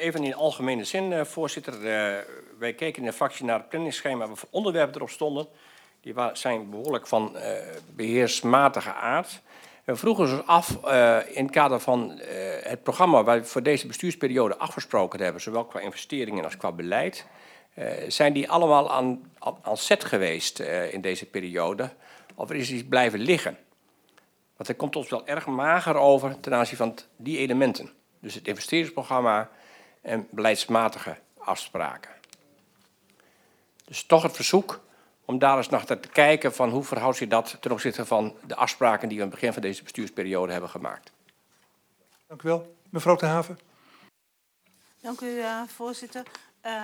even in algemene zin, voorzitter. Wij keken in de fractie naar het planningsschema waarvoor onderwerpen erop stonden. Die zijn behoorlijk van beheersmatige aard. We vroegen ons af in het kader van het programma waar we voor deze bestuursperiode afgesproken hebben, zowel qua investeringen als qua beleid. Zijn die allemaal aan zet geweest in deze periode? Of is iets blijven liggen? Want het komt ons wel erg mager over ten aanzien van die elementen. Dus het investeringsprogramma en beleidsmatige afspraken. Dus toch het verzoek om daar eens naar te kijken van hoe verhoudt zich dat ten opzichte van de afspraken die we aan het begin van deze bestuursperiode hebben gemaakt. Dank u wel. Mevrouw Ter Haven. Dank u, voorzitter.